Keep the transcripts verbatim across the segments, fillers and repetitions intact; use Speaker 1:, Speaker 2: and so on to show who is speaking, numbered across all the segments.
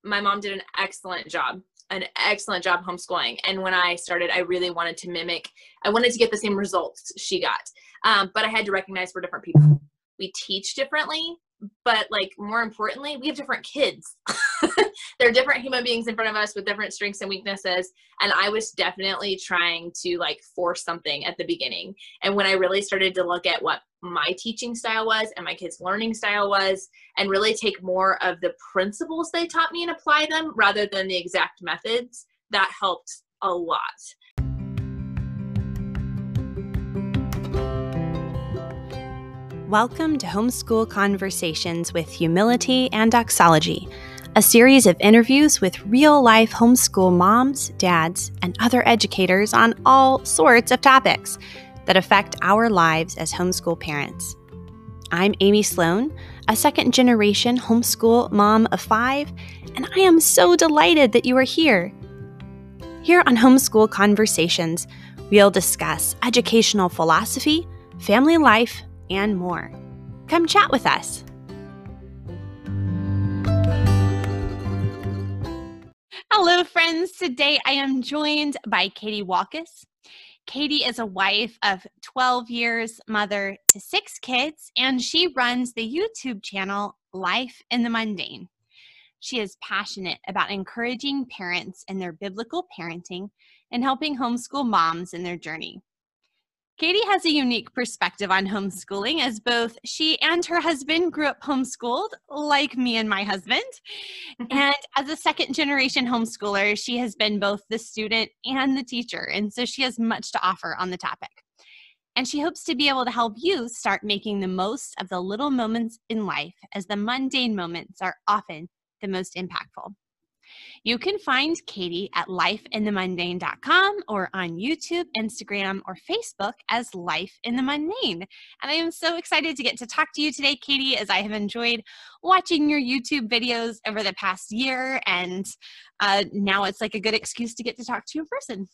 Speaker 1: my mom did an excellent job, an excellent job homeschooling. And when I started, I really wanted to mimic, I wanted to get the same results she got. Um, but I had to recognize we're different people. We teach differently, but like more importantly, we have different kids. They're different human beings in front of us with different strengths and weaknesses. And I was definitely trying to like force something at the beginning. And when I really started to look at what my teaching style was and my kids' learning style was, and really take more of the principles they taught me and apply them rather than the exact methods, that helped a lot.
Speaker 2: Welcome to Homeschool Conversations with Humility and Doxology, a series of interviews with real-life homeschool moms, dads, and other educators on all sorts of topics that affect our lives as homeschool parents. I'm Amy Sloan, a second-generation homeschool mom of five, and I am so delighted that you are here. Here on Homeschool Conversations, we'll discuss educational philosophy, family life, and more. Come chat with us. Hello, friends. Today I am joined by Katie Walkus. Katie is a wife of twelve years, mother to six kids, and she runs the YouTube channel Life in the Mundane. She is passionate about encouraging parents in their biblical parenting and helping homeschool moms in their journey. Katie has a unique perspective on homeschooling, as both she and her husband grew up homeschooled, like me and my husband. And as a second-generation homeschooler, she has been both the student and the teacher, and so she has much to offer on the topic. And she hopes to be able to help you start making the most of the little moments in life, as the mundane moments are often the most impactful. You can find Katie at life in the mundane dot com or on YouTube, Instagram, or Facebook as Life in the Mundane. And I am so excited to get to talk to you today, Katie, as I have enjoyed watching your YouTube videos over the past year. And uh, now it's like a good excuse to get to talk to you in person.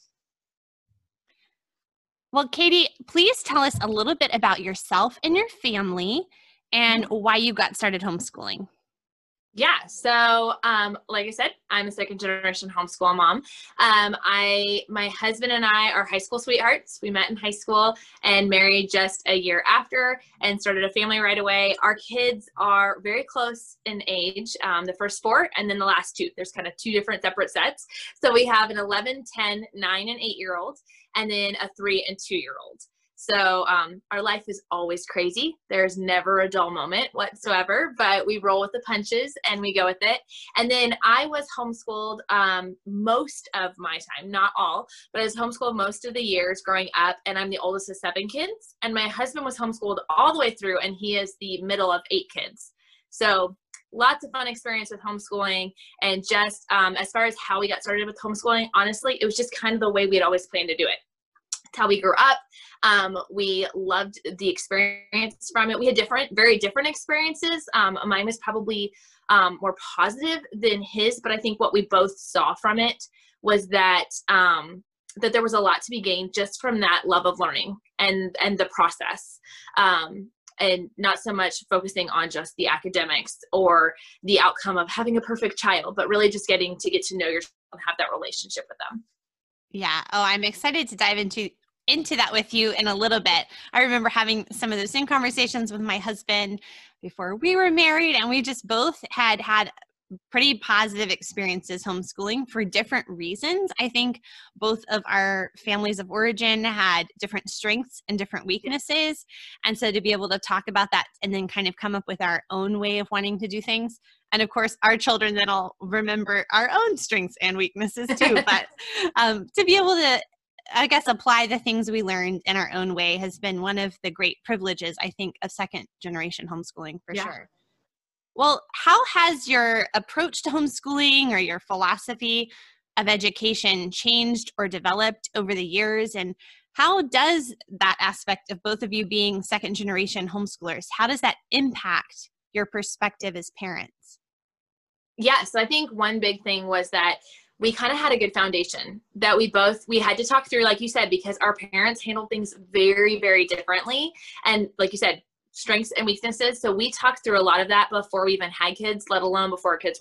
Speaker 2: Well, Katie, please tell us a little bit about yourself and your family and why you got started homeschooling.
Speaker 1: Yeah. So, um, like I said, I'm a second generation homeschool mom. Um, I, my husband and I are high school sweethearts. We met in high school and married just a year after and started a family right away. Our kids are very close in age, um, the first four, and then the last two. There's kind of two different separate sets. So we have an eleven, ten, nine, and eight year old, and then a three and two year old. So um, our life is always crazy. There's never a dull moment whatsoever, but we roll with the punches and we go with it. And then I was homeschooled um, most of my time, not all, but I was homeschooled most of the years growing up, and I'm the oldest of seven kids. And my husband was homeschooled all the way through, and he is the middle of eight kids. So lots of fun experience with homeschooling. And just um, as far as how we got started with homeschooling, honestly, it was just kind of the way we had always planned to do it. It's how we grew up. Um, we loved the experience from it. We had different, very different experiences. Um, mine was probably um, more positive than his, but I think what we both saw from it was that um, that there was a lot to be gained just from that love of learning and and the process, um, and not so much focusing on just the academics or the outcome of having a perfect child, but really just getting to get to know yourself and have that relationship with them.
Speaker 2: Yeah. Oh, I'm excited to dive into into that with you in a little bit. I remember having some of those same conversations with my husband before we were married, and we just both had had pretty positive experiences homeschooling for different reasons. I think both of our families of origin had different strengths and different weaknesses. And so to be able to talk about that and then kind of come up with our own way of wanting to do things. And of course, our children then will remember our own strengths and weaknesses too. But um, to be able to, I guess, apply the things we learned in our own way has been one of the great privileges, I think, of second generation homeschooling for yeah. sure. Well, how has your approach to homeschooling or your philosophy of education changed or developed over the years? And how does that aspect of both of you being second generation homeschoolers, how does that impact your perspective as parents?
Speaker 1: Yeah, so I think one big thing was that we kind of had a good foundation that we both, we had to talk through, like you said, because our parents handled things very, very differently. And like you said, strengths and weaknesses. So we talked through a lot of that before we even had kids, let alone before our kids were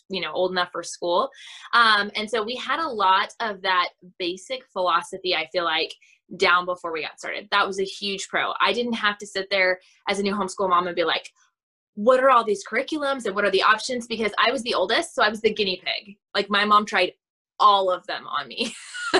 Speaker 1: you know, old enough for school. Um, and so we had a lot of that basic philosophy, I feel like, down before we got started. That was a huge pro. I didn't have to sit there as a new homeschool mom and be like, what are all these curriculums and what are the options? Because I was the oldest, so I was the guinea pig. Like my mom tried all of them on me.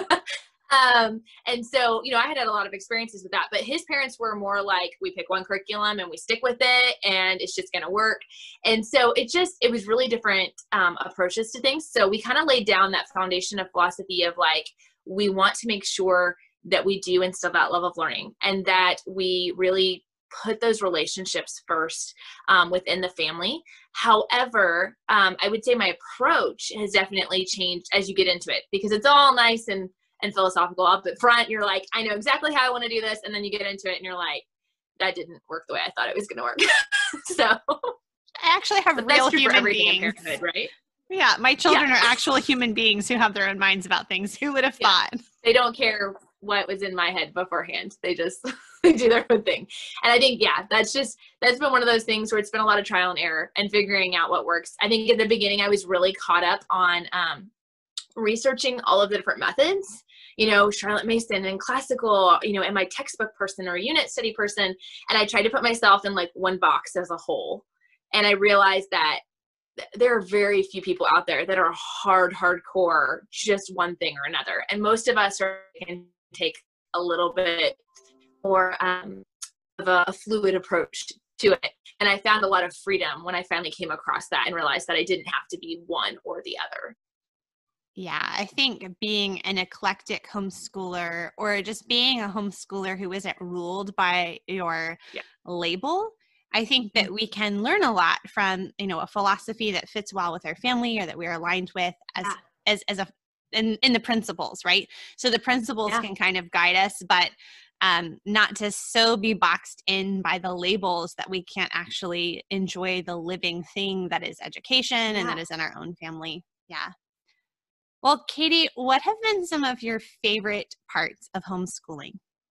Speaker 1: Um, and so, you know, I had had a lot of experiences with that, but his parents were more like, we pick one curriculum and we stick with it and it's just going to work. And so it just, it was really different, um, approaches to things. So we kind of laid down that foundation of philosophy of like, we want to make sure that we do instill that love of learning and that we really put those relationships first, um, within the family. However, um, I would say my approach has definitely changed as you get into it, because it's all nice and and philosophical up at front. You're like, I know exactly how I want to do this. And then you get into it and you're like, that didn't work the way I thought it was going to work. So
Speaker 2: I actually have real human beings,
Speaker 1: right?
Speaker 2: Yeah. My children
Speaker 1: yeah.
Speaker 2: are actual human beings who have their own minds about things. Who would have
Speaker 1: yeah.
Speaker 2: thought?
Speaker 1: They don't care what was in my head beforehand. They just they do their own thing. And I think, yeah, that's just, that's been one of those things where it's been a lot of trial and error and figuring out what works. I think at the beginning, I was really caught up on, um, researching all of the different methods, you know, Charlotte Mason and classical, you know, am I textbook person or a unit study person? And I tried to put myself in like one box as a whole. And I realized that th- there are very few people out there that are hard, hardcore, just one thing or another. And most of us are can take a little bit more um, of a, a fluid approach to it. And I found a lot of freedom when I finally came across that and realized that I didn't have to be one or the other.
Speaker 2: Yeah, I think being an eclectic homeschooler or just being a homeschooler who isn't ruled by your yeah. label, I think that we can learn a lot from, you know, a philosophy that fits well with our family or that we're aligned with as yeah. as as a in, in the principles, right? So the principles yeah. can kind of guide us, but um, not to so be boxed in by the labels that we can't actually enjoy the living thing that is education yeah. and that is in our own family. Yeah. Well, Katie, what have been some of your favorite parts of homeschooling?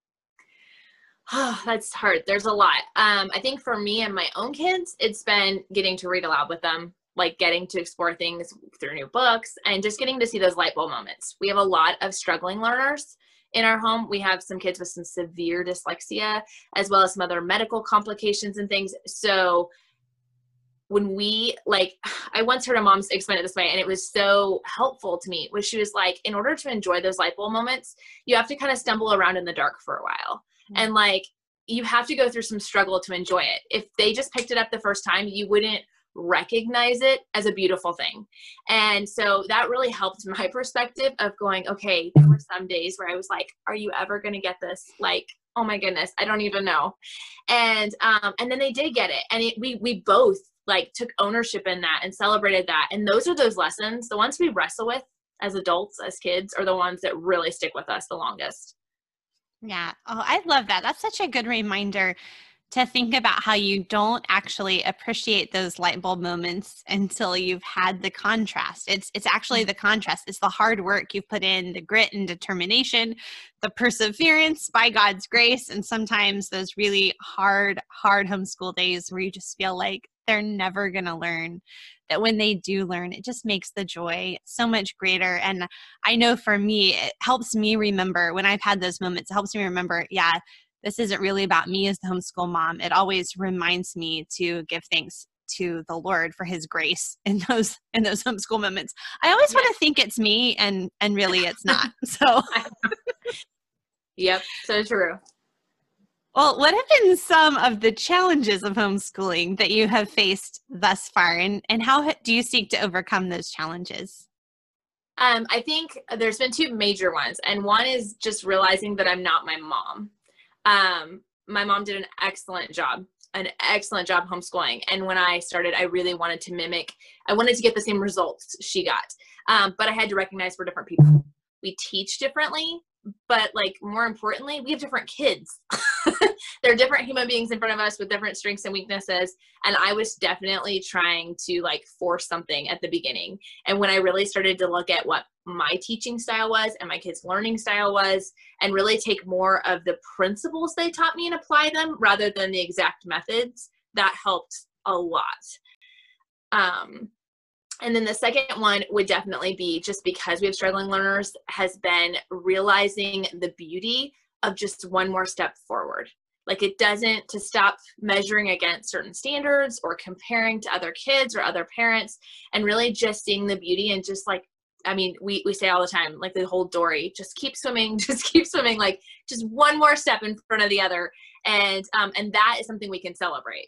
Speaker 1: Oh, that's hard. There's a lot. Um, I think for me and my own kids, it's been getting to read aloud with them, like getting to explore things through new books and just getting to see those light bulb moments. We have a lot of struggling learners in our home. We have some kids with some severe dyslexia, as well as some other medical complications and things. So when we, like, I once heard a mom explain it this way, and it was so helpful to me, was she was like, in order to enjoy those light bulb moments, you have to kind of stumble around in the dark for a while. Mm-hmm. And like, you have to go through some struggle to enjoy it. If they just picked it up the first time, you wouldn't recognize it as a beautiful thing. And so that really helped my perspective of going, okay, there were some days where I was like, are you ever going to get this? Like, oh my goodness, I don't even know. And, um, and then they did get it. And it, we, we both like took ownership in that and celebrated that. And those are those lessons, the ones we wrestle with as adults, as kids, are the ones that really stick with us the longest.
Speaker 2: Yeah. Oh, I love that. That's such a good reminder to think about how you don't actually appreciate those light bulb moments until you've had the contrast. It's it's actually the contrast. It's the hard work you've put in, the grit and determination, the perseverance by God's grace, and sometimes those really hard, hard homeschool days where you just feel like they're never going to learn, that when they do learn, it just makes the joy so much greater. And I know for me, it helps me remember when I've had those moments, it helps me remember, yeah, this isn't really about me as the homeschool mom. It always reminds me to give thanks to the Lord for his grace in those, in those homeschool moments. I always yeah. want to think it's me, and, and really it's not. So,
Speaker 1: yep. So true.
Speaker 2: Well, what have been some of the challenges of homeschooling that you have faced thus far, and, and how do you seek to overcome those challenges?
Speaker 1: Um, I think there's been two major ones, and one is just realizing that I'm not my mom. Um, my mom did an excellent job, an excellent job homeschooling. And when I started, I really wanted to mimic, I wanted to get the same results she got. Um, but I had to recognize we're different people. We teach differently, but like more importantly, we have different kids. They're different human beings in front of us with different strengths and weaknesses. And I was definitely trying to like force something at the beginning. And when I really started to look at what my teaching style was and my kids' learning style was, and really take more of the principles they taught me and apply them rather than the exact methods, that helped a lot. Um, And then the second one would definitely be, just because we have struggling learners, has been realizing the beauty of just one more step forward. Like, it doesn't, to stop measuring against certain standards or comparing to other kids or other parents, and really just seeing the beauty and just like, I mean, we, we say all the time, like the whole Dory, just keep swimming, just keep swimming, like just one more step in front of the other. And, um, and that is something we can celebrate.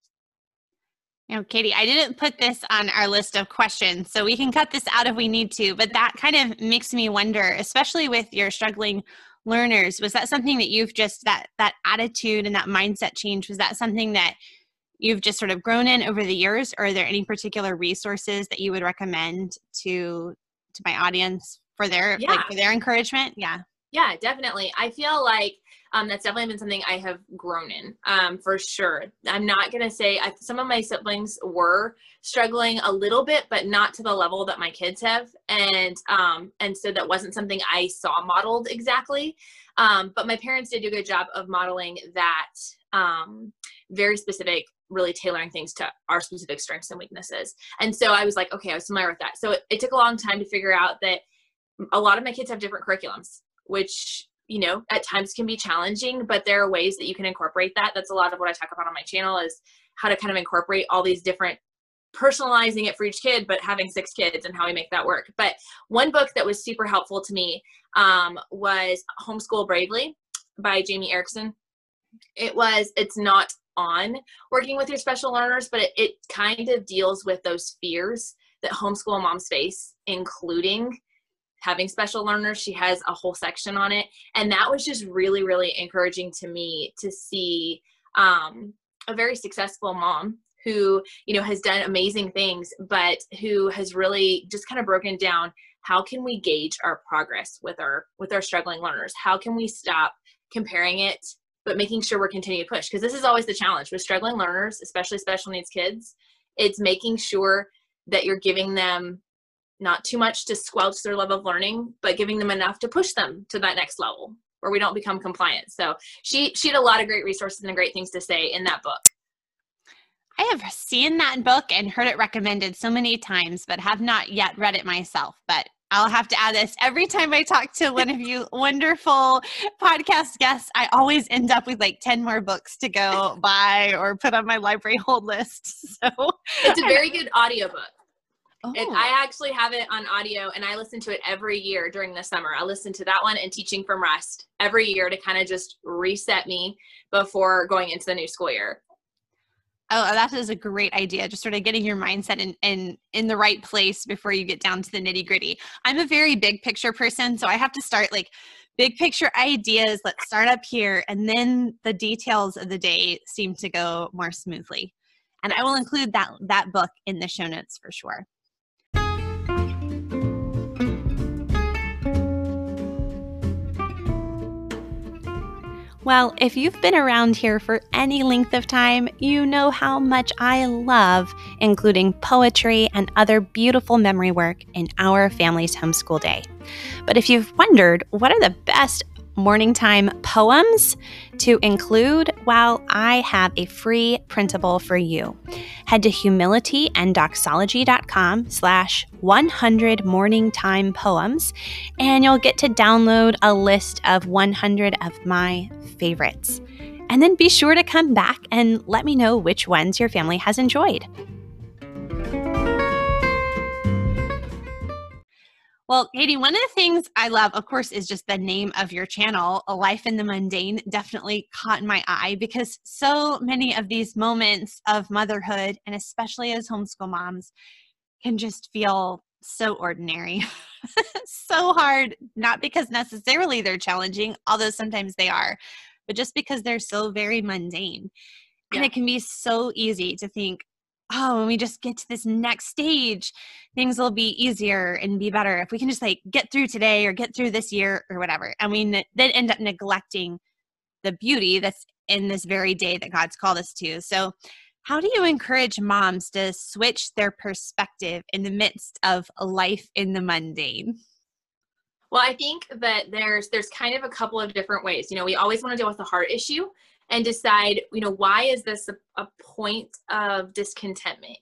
Speaker 2: Now, Katie, I didn't put this on our list of questions, so we can cut this out if we need to, but that kind of makes me wonder, especially with your struggling learners, was that something that you've just, that that attitude and that mindset change, was that something that you've just sort of grown in over the years, or are there any particular resources that you would recommend to to my audience for their
Speaker 1: Yeah.
Speaker 2: like for their encouragement? Yeah.
Speaker 1: Yeah, definitely. I feel like um, that's definitely been something I have grown in, um, for sure. I'm not going to say, I, some of my siblings were struggling a little bit, but not to the level that my kids have. And, um, and so that wasn't something I saw modeled exactly. Um, but my parents did do a good job of modeling that, um, very specific, really tailoring things to our specific strengths and weaknesses. And so I was like, okay, I was familiar with that. So it, it took a long time to figure out that a lot of my kids have different curriculums, which, you know, at times can be challenging, but there are ways that you can incorporate that. That's a lot of what I talk about on my channel, is how to kind of incorporate all these different, personalizing it for each kid, but having six kids and how we make that work. But one book that was super helpful to me um, was Homeschool Bravely by Jamie Erickson. It was, it's not on working with your special learners, but it, it kind of deals with those fears that homeschool moms face, including having special learners. She has a whole section on it. And that was just really, really encouraging to me to see um, a very successful mom who, you know, has done amazing things, but who has really just kind of broken down, how can we gauge our progress with our, with our struggling learners? How can we stop comparing it, but making sure we're continuing to push? Because this is always the challenge with struggling learners, especially special needs kids. It's making sure that you're giving them not too much to squelch their level of learning, but giving them enough to push them to that next level where we don't become compliant. So she, she had a lot of great resources and great things to say in that book.
Speaker 2: I have seen that book and heard it recommended so many times, but have not yet read it myself. But I'll have to add this. Every time I talk to one of you wonderful podcast guests, I always end up with like ten more books to go buy or put on my library hold list. So
Speaker 1: it's a very good audiobook.
Speaker 2: Oh.
Speaker 1: It, I actually have it on audio, and I listen to it every year during the summer. I listen to that one and Teaching from Rest every year to kind of just reset me before going into the new school year.
Speaker 2: Oh, that is a great idea. Just sort of getting your mindset in, in, in the right place before you get down to the nitty gritty. I'm a very big picture person, so I have to start like big picture ideas. Let's start up here. And then the details of the day seem to go more smoothly. And I will include that, that book in the show notes for sure. Well, if you've been around here for any length of time, you know how much I love including poetry and other beautiful memory work in our family's homeschool day. But if you've wondered, what are the best morning time poems to include? Well, I have a free printable for you. Head to humilityanddoxology.com slash 100 morning time poems, and you'll get to download a list of one hundred of my favorites. And then be sure to come back and let me know which ones your family has enjoyed. Well, Katie, one of the things I love, of course, is just the name of your channel, A Life in the Mundane, definitely caught my eye because so many of these moments of motherhood, and especially as homeschool moms, can just feel so ordinary, so hard, not because necessarily they're challenging, although sometimes they are, but just because they're so very mundane. And
Speaker 1: Yeah.
Speaker 2: it can be so easy to think, oh, when we just get to this next stage, things will be easier and be better if we can just like get through today or get through this year or whatever. And we ne- then end up neglecting the beauty that's in this very day that God's called us to. So how do you encourage moms to switch their perspective in the midst of a life in the mundane?
Speaker 1: Well, I think that there's there's kind of a couple of different ways. You know, we always want to deal with the heart issue and decide, you know, why is this a, a point of discontentment?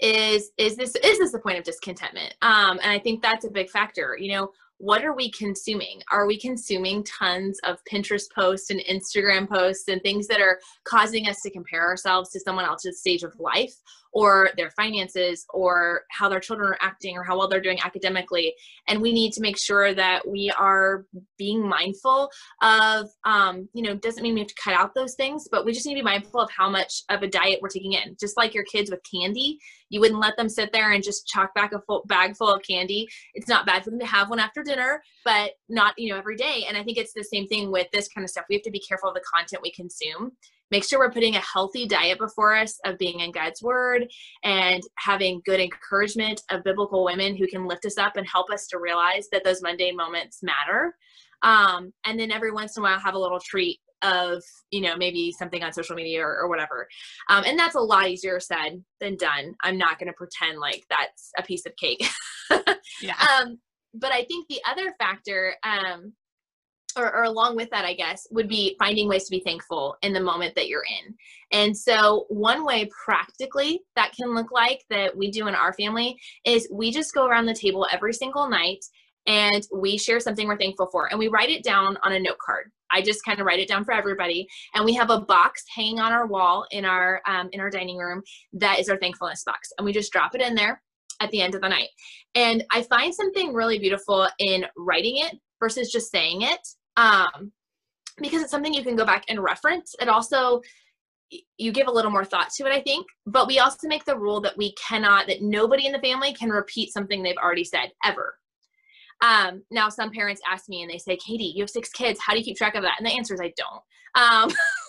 Speaker 1: is, is this, is this a point of discontentment? Um, and I think that's a big factor. You know, what are we consuming? Are we consuming tons of Pinterest posts and Instagram posts and things that are causing us to compare ourselves to someone else's stage of life, or their finances, or how their children are acting, or how well they're doing academically? And we need to make sure that we are being mindful of, um, you know, doesn't mean we have to cut out those things, but we just need to be mindful of how much of a diet we're taking in. Just like your kids with candy, you wouldn't let them sit there and just chalk back a full bag full of candy. It's not bad for them to have one after dinner, but not, you know, every day. And I think it's the same thing with this kind of stuff. We have to be careful of the content we consume. Make sure we're putting a healthy diet before us of being in God's word and having good encouragement of biblical women who can lift us up and help us to realize that those mundane moments matter. Um, and then every once in a while have a little treat of, you know, maybe something on social media or, or whatever. Um, and that's a lot easier said than done. I'm not going to pretend like that's a piece of cake.
Speaker 2: Yeah.
Speaker 1: Um, but I think the other factor, um, Or, or along with that, I guess, would be finding ways to be thankful in the moment that you're in. And so one way practically that can look like that we do in our family is we just go around the table every single night and we share something we're thankful for. And we write it down on a note card. I just kind of write it down for everybody. And we have a box hanging on our wall in our, um, in our dining room that is our thankfulness box. And we just drop it in there at the end of the night. And I find something really beautiful in writing it versus just saying it. Um, because it's something you can go back and reference. It also, you give a little more thought to it, I think, but we also make the rule that we cannot, that nobody in the family can repeat something they've already said ever. Um, now some parents ask me and they say, Katie, you have six kids. How do you keep track of that? And the answer is I don't.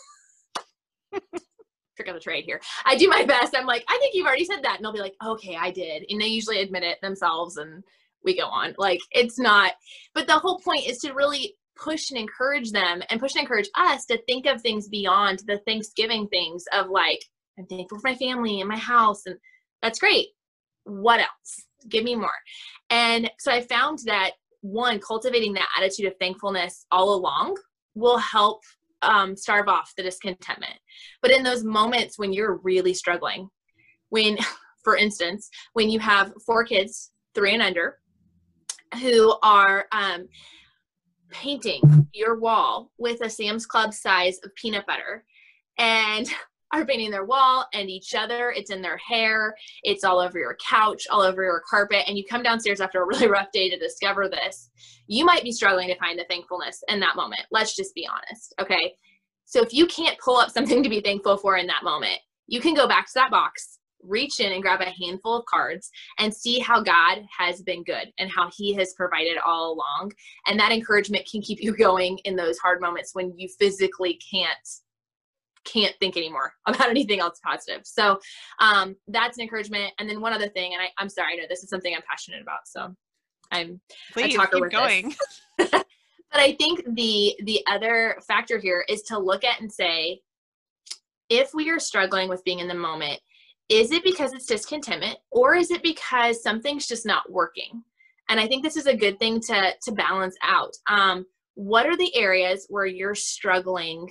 Speaker 1: Um, trick of the trade here. I do my best. I'm like, I think you've already said that. And they'll be like, okay, I did. And they usually admit it themselves and we go on. Like, it's not, but the whole point is to really push and encourage them and push and encourage us to think of things beyond the Thanksgiving things of like, I'm thankful for my family and my house. And that's great. What else? Give me more. And so I found that one, cultivating that attitude of thankfulness all along will help um, starve off the discontentment. But in those moments when you're really struggling, when, for instance, when you have four kids, three and under, who are, um, painting your wall with a Sam's Club size of peanut butter and are painting their wall and each other. It's in their hair. It's all over your couch, all over your carpet. And you come downstairs after a really rough day to discover this. You might be struggling to find the thankfulness in that moment. Let's just be honest. Okay. So if you can't pull up something to be thankful for in that moment, you can go back to that box, reach in and grab a handful of cards and see how God has been good and how he has provided all along. And that encouragement can keep you going in those hard moments when you physically can't, can't think anymore about anything else positive. So um, that's an encouragement. And then one other thing, and I, I'm sorry, I know this is something I'm passionate about. So I'm
Speaker 2: Please,
Speaker 1: a talker
Speaker 2: keep
Speaker 1: with
Speaker 2: going.
Speaker 1: this. But I think the, the other factor here is to look at and say, if we are struggling with being in the moment, is it because it's discontentment or is it because something's just not working? And I think this is a good thing to, to balance out. Um, what are the areas where you're struggling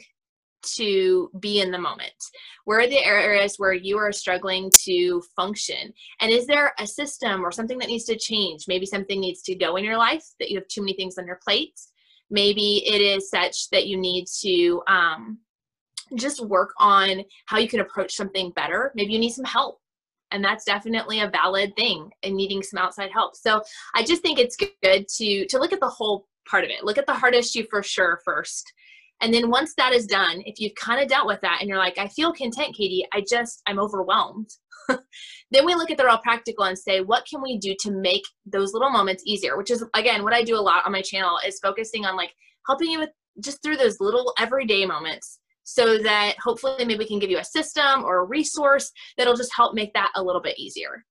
Speaker 1: to be in the moment? Where are the areas where you are struggling to function? And is there a system or something that needs to change? Maybe something needs to go in your life, that you have too many things on your plate. Maybe it is such that you need to, um, just work on how you can approach something better. Maybe you need some help. And that's definitely a valid thing in needing some outside help. So I just think it's good to, to look at the whole part of it. Look at the hard issue for sure first. And then once that is done, if you've kind of dealt with that and you're like, I feel content, Katie, I just, I'm overwhelmed. Then we look at the real practical and say, what can we do to make those little moments easier? Which is, again, what I do a lot on my channel is focusing on like helping you with just through those little everyday moments, so that hopefully maybe we can give you a system or a resource that'll just help make that a little bit easier.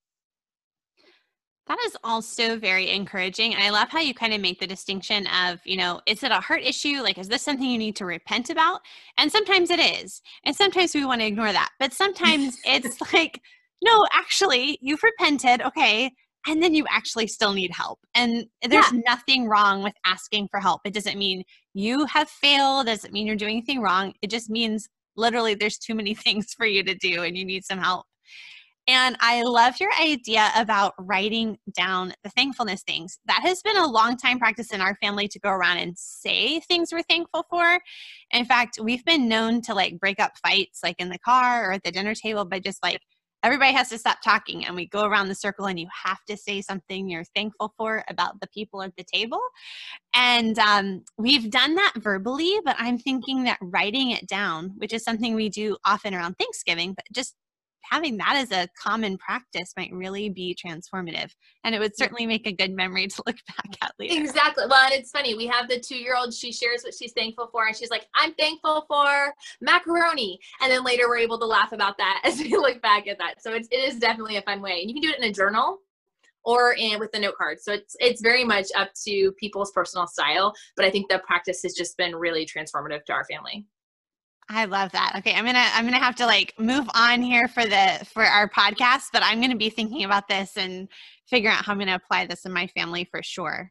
Speaker 2: That is also very encouraging. And I love how you kind of make the distinction of, you know, is it a heart issue? Like, is this something you need to repent about? And sometimes it is. And sometimes we want to ignore that. But sometimes it's like, no, actually, you've repented. Okay. And then you actually still need help. And there's yeah. nothing wrong with asking for help. It doesn't mean you have failed. It doesn't mean you're doing anything wrong. It just means literally there's too many things for you to do and you need some help. And I love your idea about writing down the thankfulness things. That has been a long time practice in our family to go around and say things we're thankful for. In fact, we've been known to like break up fights like in the car or at the dinner table by just like everybody has to stop talking and we go around the circle and you have to say something you're thankful for about the people at the table. And um, we've done that verbally, but I'm thinking that writing it down, which is something we do often around Thanksgiving, but just having that as a common practice might really be transformative. And it would certainly make a good memory to look back at later.
Speaker 1: Exactly. Well, and it's funny. We have the two-year-old. She shares what she's thankful for. And she's like, I'm thankful for macaroni. And then later we're able to laugh about that as we look back at that. So it's, it is definitely a fun way. And you can do it in a journal or in with the note card. So it's, it's very much up to people's personal style. But I think the practice has just been really transformative to our family.
Speaker 2: I love that. Okay, I'm gonna I'm gonna have to like move on here for the for our podcast, but I'm gonna be thinking about this and figure out how I'm gonna apply this in my family for sure.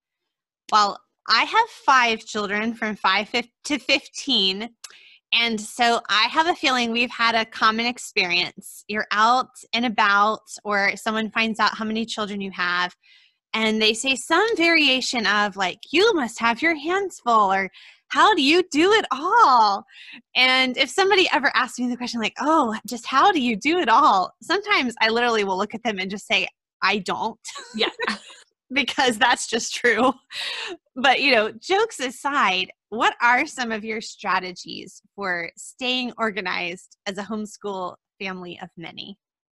Speaker 2: Well, I have five children from five to fifteen, and so I have a feeling we've had a common experience. You're out and about, or someone finds out how many children you have, and they say some variation of like, "You must have your hands full," or "How do you do it all?" And if somebody ever asks me the question like, "Oh, just how do you do it all?" Sometimes I literally will look at them and just say, "I don't."
Speaker 1: Yeah.
Speaker 2: Because that's just true. But, you know, jokes aside, what are some of your strategies for staying organized as a homeschool family of many?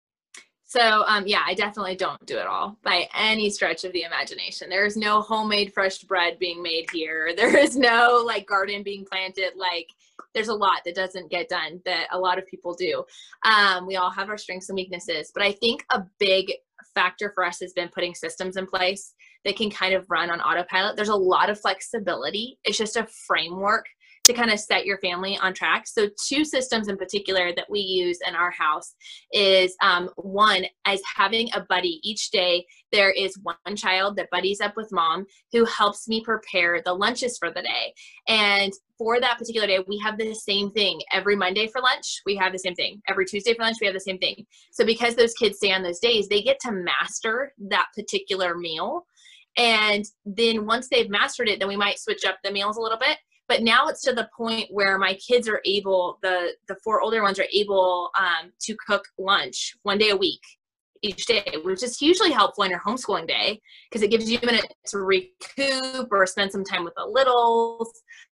Speaker 1: So, um, yeah, I definitely don't do it all by any stretch of the imagination. There is no homemade fresh bread being made here. There is no like garden being planted. Like there's a lot that doesn't get done that a lot of people do. Um, we all have our strengths and weaknesses, but I think a big factor for us has been putting systems in place that can kind of run on autopilot. There's a lot of flexibility. It's just a framework to kind of set your family on track. So two systems in particular that we use in our house is um, one, as having a buddy each day. There is one child that buddies up with mom who helps me prepare the lunches for the day. And for that particular day, we have the same thing. Every Monday for lunch, we have the same thing. Every Tuesday for lunch, we have the same thing. So because those kids stay on those days, they get to master that particular meal. And then once they've mastered it, then we might switch up the meals a little bit. But now it's to the point where my kids are able, the, the four older ones are able um, to cook lunch one day a week each day, which is hugely helpful in your homeschooling day because it gives you a minute to recoup or spend some time with the littles.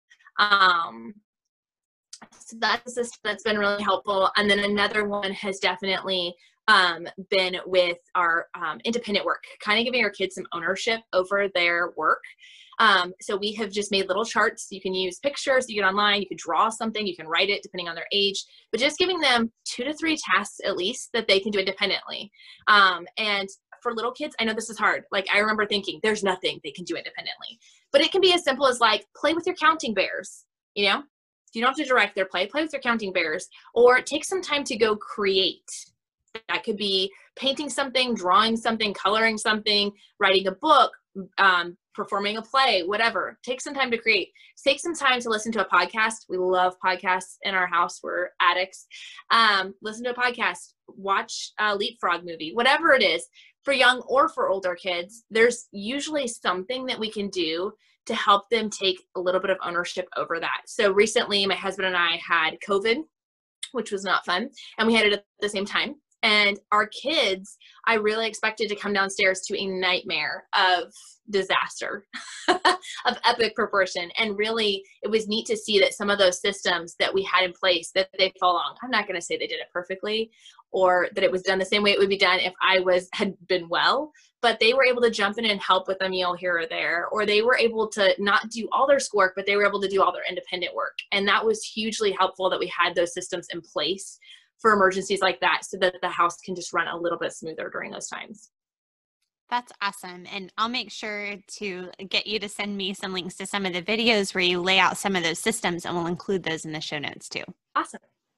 Speaker 1: Um, so that's, that's been really helpful. And then another one has definitely um, been with our um, independent work, kind of giving our kids some ownership over their work. Um, so we have just made little charts. You can use pictures, you get online, you can draw something, you can write it depending on their age, but just giving them two to three tasks at least that they can do independently. Um, and for little kids, I know this is hard. Like I remember thinking there's nothing they can do independently, but it can be as simple as like play with your counting bears, you know, you don't have to direct their play, play with your counting bears, or take some time to go create. That could be painting something, drawing something, coloring something, writing a book, um, performing a play, whatever. Take some time to create. Take some time to listen to a podcast. We love podcasts in our house. We're addicts. Um, listen to a podcast, watch a Leapfrog movie, whatever it is. For young or for older kids, there's usually something that we can do to help them take a little bit of ownership over that. So recently, my husband and I had COVID, which was not fun, and we had it at the same time. And our kids, I really expected to come downstairs to a nightmare of disaster, of epic proportion. And really, it was neat to see that some of those systems that we had in place, that they fell along. I'm not going to say they did it perfectly or that it was done the same way it would be done if I was had been well, but they were able to jump in and help with a meal here or there, or they were able to not do all their schoolwork, but they were able to do all their independent work. And that was hugely helpful that we had those systems in place for emergencies like that so that the house can just run a little bit smoother during those times.
Speaker 2: That's awesome. And I'll make sure to get you to send me some links to some of the videos where you lay out some of those systems, and we'll include those in the show notes too.
Speaker 1: Awesome.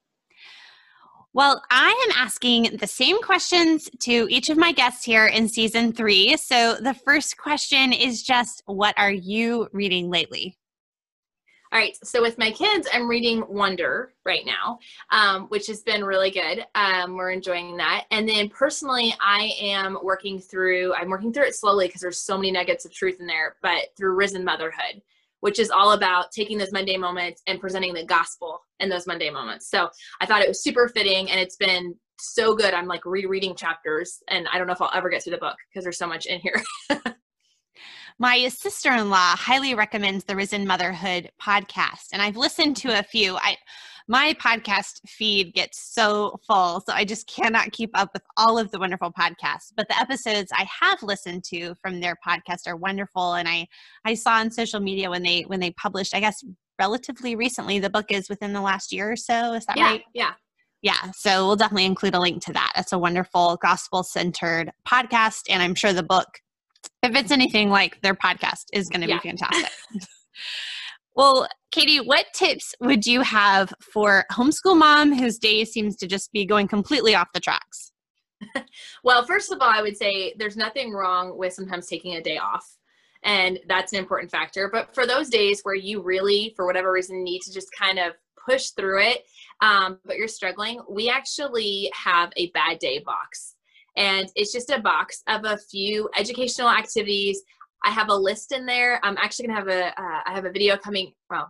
Speaker 2: Well, I am asking the same questions to each of my guests here in season three. So the first question is just, what are you reading lately?
Speaker 1: All right. So with my kids, I'm reading Wonder right now, um, which has been really good. Um, we're enjoying that. And then personally, I am working through, I'm working through it slowly because there's so many nuggets of truth in there, but through Risen Motherhood, which is all about taking those Monday moments and presenting the gospel in those Monday moments. So I thought it was super fitting, and it's been so good. I'm like rereading chapters, and I don't know if I'll ever get through the book because there's so much in here.
Speaker 2: My sister-in-law highly recommends the Risen Motherhood podcast, and I've listened to a few. I, my podcast feed gets so full, so I just cannot keep up with all of the wonderful podcasts. But the episodes I have listened to from their podcast are wonderful, and I, I saw on social media when they when they published, I guess relatively recently, the book is within the last year or so. Is that
Speaker 1: yeah,
Speaker 2: right?
Speaker 1: Yeah.
Speaker 2: Yeah, so we'll definitely include a link to that. It's a wonderful gospel-centered podcast, and I'm sure the book, if it's anything like their podcast, is going to
Speaker 1: Yeah.
Speaker 2: be fantastic. Well, Katie, what tips would you have for homeschool mom whose day seems to just be going completely off the tracks?
Speaker 1: Well, first of all, I would say there's nothing wrong with sometimes taking a day off. And that's an important factor. But for those days where you really, for whatever reason, need to just kind of push through it, um, but you're struggling, we actually have a bad day box. And it's just a box of a few educational activities. I have a list in there. I'm actually gonna have a, uh, I have a video coming, well.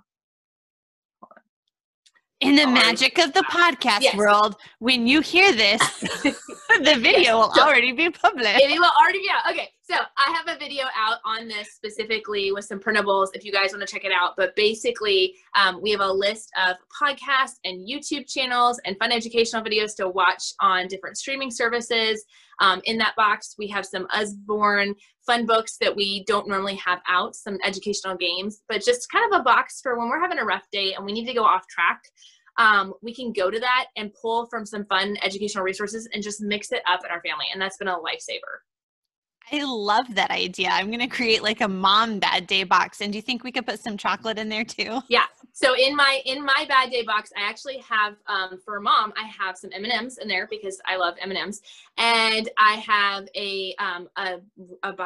Speaker 2: In the magic of the podcast
Speaker 1: yes.
Speaker 2: world, when you hear this, the video yes. will so, already be published.
Speaker 1: It will already be out. Okay, so I have a video out on this specifically with some printables if you guys want to check it out. But basically, um, we have a list of podcasts and YouTube channels and fun educational videos to watch on different streaming services. Um, in that box, we have some Usborne fun books that we don't normally have out, some educational games, but just kind of a box for when we're having a rough day and we need to go off track. Um, we can go to that and pull from some fun educational resources and just mix it up in our family. And that's been a lifesaver.
Speaker 2: I love that idea. I'm going to create like a mom bad day box. And do you think we could put some chocolate in there too?
Speaker 1: Yeah. So in my, in my bad day box, I actually have, um, for mom, I have some M and M's in there because I love M and M's, and I have a, um, a, a,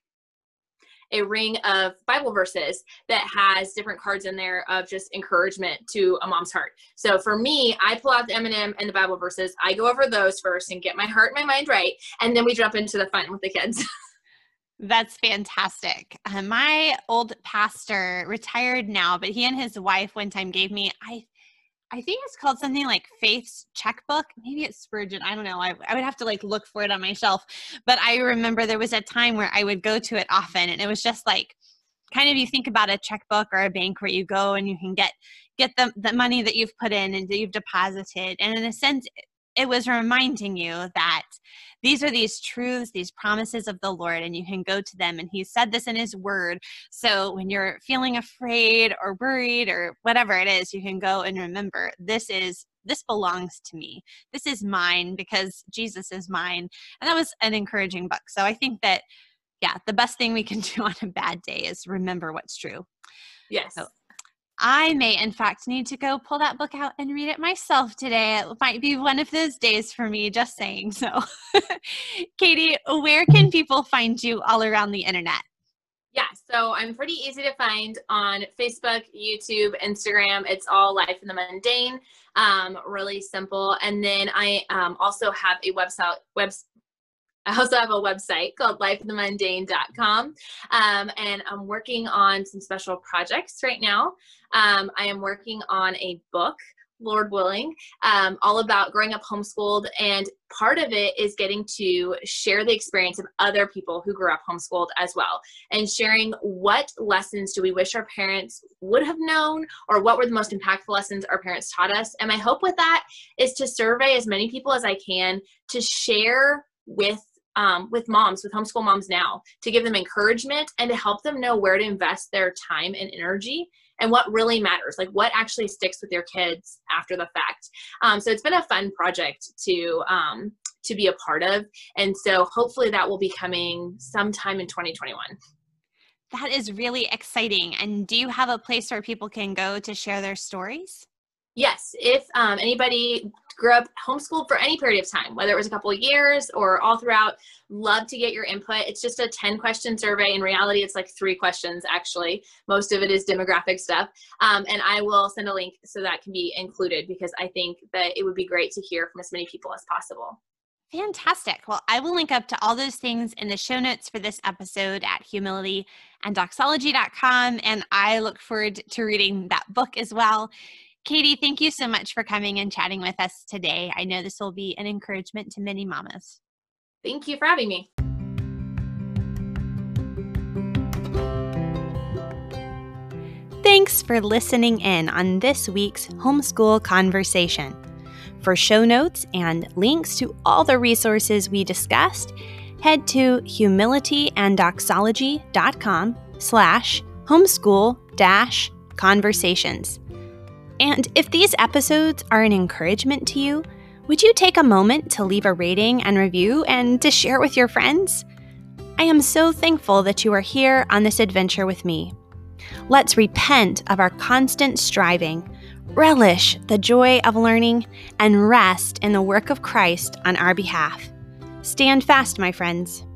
Speaker 1: a ring of Bible verses that has different cards in there of just encouragement to a mom's heart. So for me, I pull out the M and M and the Bible verses. I go over those first and get my heart and my mind right. And then we jump into the fun with the kids.
Speaker 2: That's fantastic. Uh, my old pastor retired now, but he and his wife one time gave me, I I think it's called something like Faith's Checkbook. Maybe it's Spurgeon. I don't know. I, I would have to like look for it on my shelf. But I remember there was a time where I would go to it often, and it was just like kind of, you think about a checkbook or a bank where you go and you can get get the, the money that you've put in and that you've deposited. And in a sense, it was reminding you that these are these truths, these promises of the Lord, and you can go to them. And he said this in his word. So when you're feeling afraid or worried or whatever it is, you can go and remember, this is, this belongs to me. This is mine because Jesus is mine. And that was an encouraging book. So I think that, yeah, the best thing we can do on a bad day is remember what's true.
Speaker 1: Yes.
Speaker 2: So I may, in fact, need to go pull that book out and read it myself today. It might be one of those days for me, just saying. So, Katie, where can people find you all around the internet?
Speaker 1: Yeah, so I'm pretty easy to find on Facebook, YouTube, Instagram. It's all Life in the Mundane, um, really simple. And then I um, also have a website, website. I also have a website called life in the mundane dot com, um, and I'm working on some special projects right now. Um, I am working on a book, Lord willing, um, all about growing up homeschooled, and part of it is getting to share the experience of other people who grew up homeschooled as well, and sharing what lessons do we wish our parents would have known, or what were the most impactful lessons our parents taught us. And my hope with that is to survey as many people as I can to share with Um, with moms, with homeschool moms now, to give them encouragement and to help them know where to invest their time and energy and what really matters, like what actually sticks with your kids after the fact. Um, so it's been a fun project to um, to be a part of. And so hopefully that will be coming sometime in twenty twenty-one.
Speaker 2: That is really exciting. And do you have a place where people can go to share their stories?
Speaker 1: Yes, if um, anybody grew up homeschooled for any period of time, whether it was a couple of years or all throughout. Love to get your input. It's just a ten question survey. In reality, it's like three questions, actually. Most of it is demographic stuff. Um, and I will send a link so that can be included, because I think that it would be great to hear from as many people as possible.
Speaker 2: Fantastic. Well, I will link up to all those things in the show notes for this episode at humility and doxology dot com. And I look forward to reading that book as well. Katie, thank you so much for coming and chatting with us today. I know this will be an encouragement to many mamas.
Speaker 1: Thank you for having me.
Speaker 2: Thanks for listening in on this week's Homeschool Conversation. For show notes and links to all the resources we discussed, head to humility and doxology dot com slash homeschool dash conversations. And if these episodes are an encouragement to you, would you take a moment to leave a rating and review and to share with your friends? I am so thankful that you are here on this adventure with me. Let's repent of our constant striving, relish the joy of learning, and rest in the work of Christ on our behalf. Stand fast, my friends.